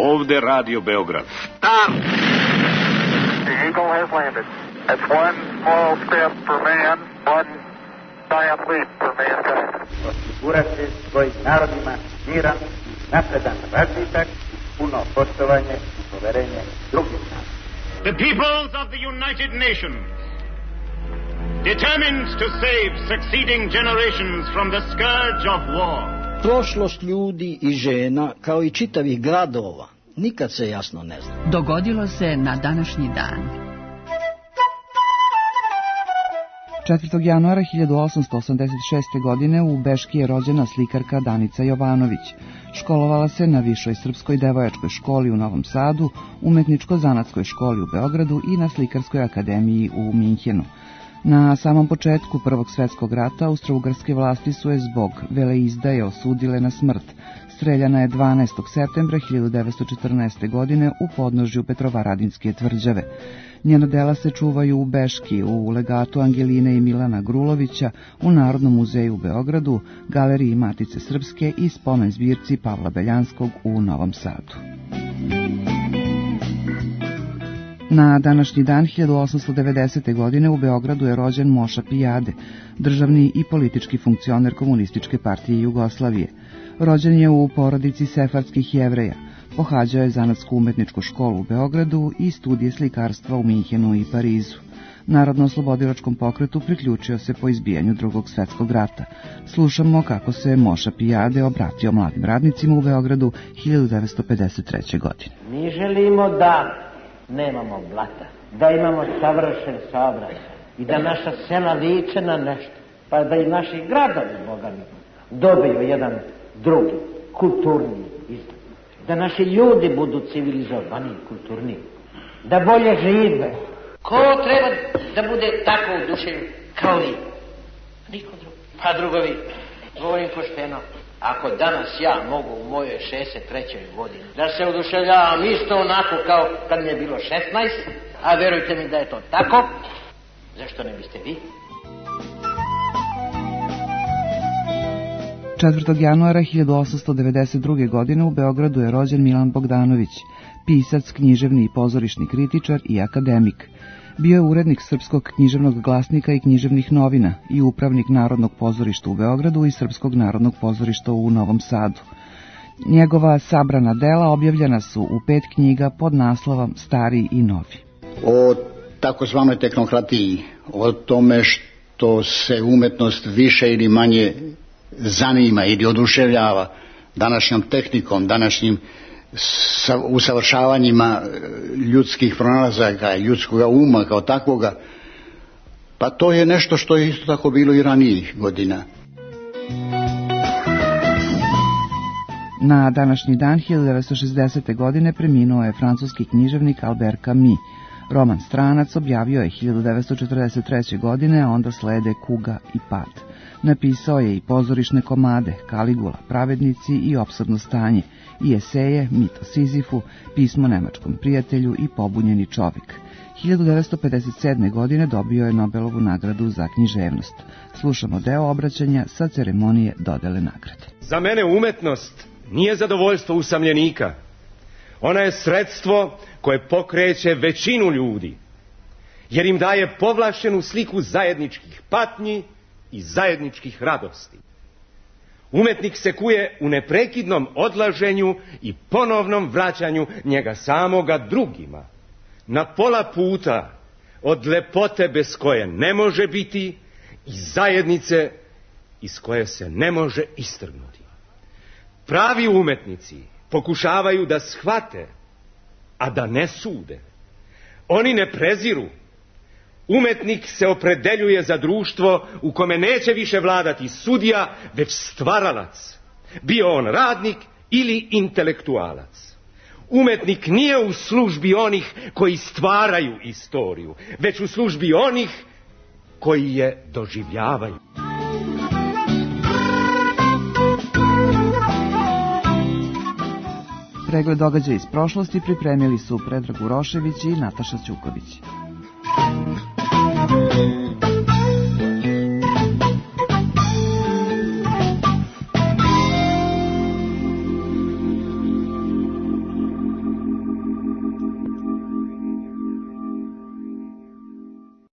Ovde Radio Beograd. Start! The Eagle has landed. That's one small step for man, one giant leap for mankind. Osigurati svojim narodima miran, napredan razvitak, puno poštovanje i poverenje drugih naroda. The peoples of the United Nations, determined to save succeeding generations from the scourge of war. Prošlost ljudi i žena, kao i čitavih gradova, nikad se jasno ne zna. Dogodilo se na današnji dan. 4. januara 1886. godine u Beški je rođena slikarka Danica Jovanović. Školovala se na Višoj srpskoj devojačkoj školi u Novom Sadu, Umetničko-zanatskoj školi u Beogradu i na Slikarskoj akademiji u Minhenu. Na samom početku Prvog svjetskog rata austrougarske vlasti su je zbog veleizdaje osudile na smrt. Streljana je 12. septembra 1914. godine u podnožju Petrovaradinske tvrđave. Njena dela se čuvaju u Beški, u legatu Angeline i Milana Grulovića, u Narodnom muzeju u Beogradu, Galeriji Matice Srpske i spomen zbirci Pavla Beljanskog u Novom Sadu. Na današnji dan 1890. godine u Beogradu je rođen Moša Pijade, državni i politički funkcioner Komunističke partije Jugoslavije. Rođen je u porodici sefardskih Jevreja. Pohađao je zanatsku umetničku školu u Beogradu i studije slikarstva u Minhenu i Parizu. Narodno-oslobodilačkom pokretu priključio se po izbijanju Drugog svjetskog rata. Slušamo kako se Moša Pijade obratio mladim radnicima u Beogradu 1953. godine. Mi želimo da nemamo blata, da imamo savršen saobraćaj i da naša sela liče na nešto, pa da i naši gradovi, bogami, dobiju jedan drugi, kulturni izgled. Da naši ljudi budu civilizovani, kulturni, da bolje žive. Ko treba da bude tako udušen kao vi? Niko drugi. Pa drugovi, govorim pošteno, ako danas ja mogu u mojoj 63. godini da se oduševljavam isto onako kao kad mi je bilo 16, a verujte mi da je to tako, zašto ne biste vi? 4. januara 1892. godine u Beogradu je rođen Milan Bogdanović, pisac, književni i pozorišni kritičar i akademik. Bio je urednik Srpskog književnog glasnika i književnih novina i upravnik Narodnog pozorišta u Beogradu i Srpskog narodnog pozorišta u Novom Sadu. Njegova sabrana dela objavljena su u 5 knjiga pod naslovom Stari i novi. O takozvanoj tehnokratiji, o tome što se umetnost više ili manje zanima ili oduševljava današnjom tehnikom, današnjim usavršavanjima ljudskih pronalazaka, ljudskog uma kao takvoga, pa to je nešto što je isto tako bilo i ranijih godina. Na današnji dan 1960. godine preminuo je francuski književnik Albert Camus. Roman Stranac objavio je 1943. godine, a onda slede Kuga i Pad. Napisao je i pozorišne komade Kaligula, Pravednici i Opsadno stanje, i eseje Mit o Sizifu, Pismo nemačkom prijatelju i Pobunjeni čovjek. 1957. godine dobio je Nobelovu nagradu za književnost. Slušamo deo obraćanja sa ceremonije dodele nagrade. Za mene umetnost nije zadovoljstvo usamljenika. Ona je sredstvo koje pokreće većinu ljudi, jer im daje povlašćenu sliku zajedničkih patnji i zajedničkih radosti. Umetnik se kuje u neprekidnom odlaženju i ponovnom vraćanju njega samoga drugima, na pola puta od lepote bez koje ne može biti i zajednice iz koje se ne može istrgnuti. Pravi umetnici pokušavaju da shvate, a da ne sude. Oni ne preziru. Umetnik se opredeljuje za društvo u kome neće više vladati sudija, već stvaralac, bio on radnik ili intelektualac. Umetnik nije u službi onih koji stvaraju istoriju, već u službi onih koji je doživljavaju. Pregled događaja iz prošlosti pripremili su Predrag Urošević i Nataša Ćuković.